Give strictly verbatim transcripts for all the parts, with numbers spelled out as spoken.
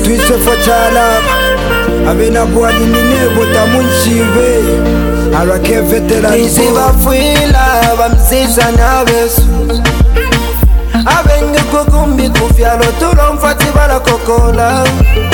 twise fochala abena bwali ninebo tamunchive alake veterano nisibafuila bamsisa nabesu abenge kukumbi kufyalo tulomfati balakokola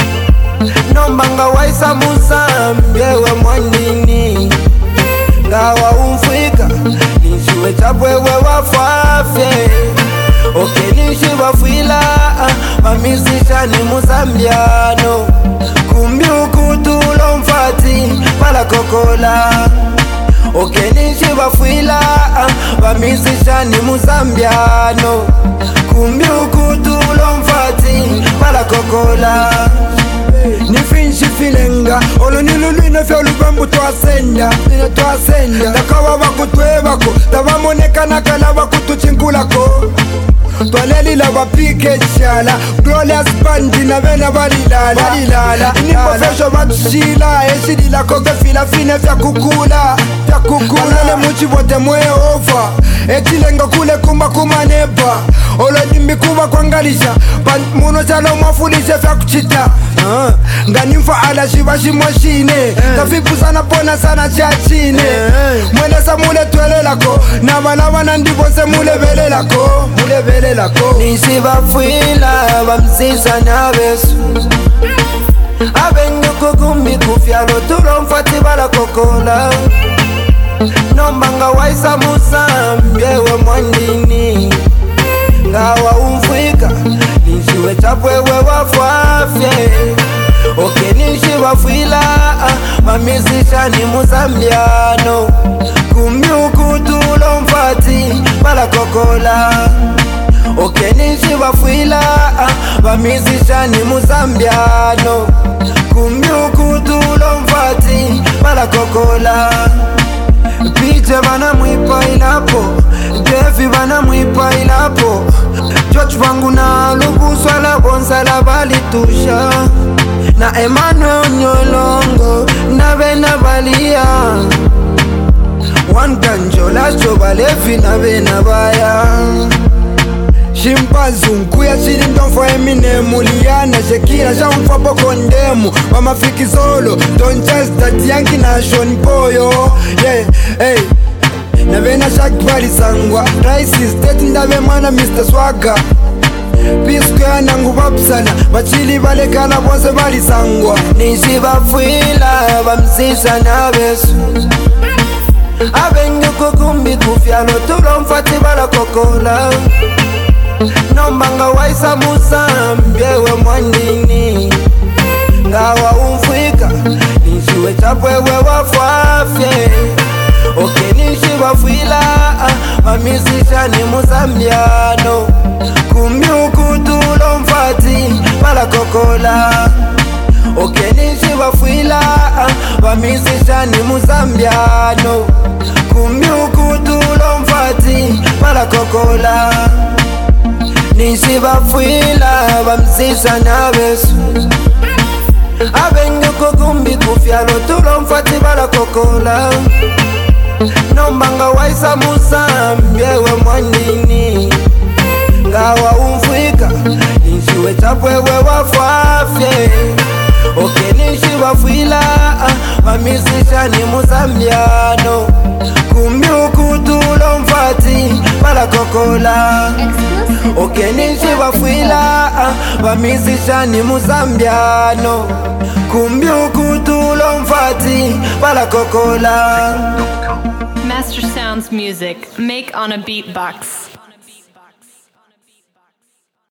nombanga waisa musambye we mwandini ngawa umfika nishiwe chapwewe wafafye oke nishibafuila bamisisha ni musambyano kumbi ukutulomfati balakokola oke nishibafuila bamisisha ni musambyano kumbi ukutulomfati balakokola nifinshi filenga olo nilulwino fya olubambu twasenda nino twasenda takawa bakutwebako tabamonekanakala bakutuchinkulako twalelila bapike shala glorious bandi na bena balilala nimofesho batushila eshilila koke fila fine fya kukula fya kukula alele muchivote mweova etilenga kule kumba kumaneba olo dimbi kuba kwangalisha muno chalo mwafulishe fya kuchita Uh, nganimfa ala shiva shimoshine uh, tafipusana pona sana chachine uh, mwene sa mule twelelako na balabana ndibose mule belelako mule belelako nisibafuila bamsisa nabesu abenge kukumbi kufyalo tulomfati balakokola nombanga waisa musambye we mwandini ngawa umfika nishiwe chapwewe wafafye oke nishibafuila bamisisha ni musambyano kumbi ukutulomfati balakokola oke nishibafuila bamisisha ni musambyano kumbi ukutulomfati balakokola Pije bana mwipa ilapo Devi bana mwipa ilapo George wangu na lubuswa la bonsa la balitusha na Emmanuel Nyolongo na bena balia Wanganjo la choba levi na bena baya Shimpazunku ya chilindonfo Eminem Liana Shekira shamfa poko ndemu Mamafiki solo Don't just that yanki na Sean Boyo Yeah, hey na bena shakbali sangwa Rice state ndabe mwana mister Swagger Pisco ya nangu babsana Bachili bale kala bonse bali sangwa nisibafuila bamsisa nabesu abenge kukumbi kufyalo tulomfati balakokola nombanga waisa musambye we mwandini ngawa umfika nishiwe chapwewe wafafye oke nishibafuila bamisisha ni musambyano kumbi ukutulomfati balakokola oke nishibafuila bamisisha ni musambyano kumbi ukutulomfati balakokola nisibafuila bamsisa nabesu abenge kukumbi kufyalo tulomfati balakokola nombanga waisa musambye we mwandini ngawa umfika nishiwe chapwewe wafafye oke nishibafuila bamisisha ni musambyano kumbi ukutulomfati balakokola oke nishibafuila bamisisha ni musambyano kumbi ukutulomfati balakokola Master Sounds music. Make on a beatbox.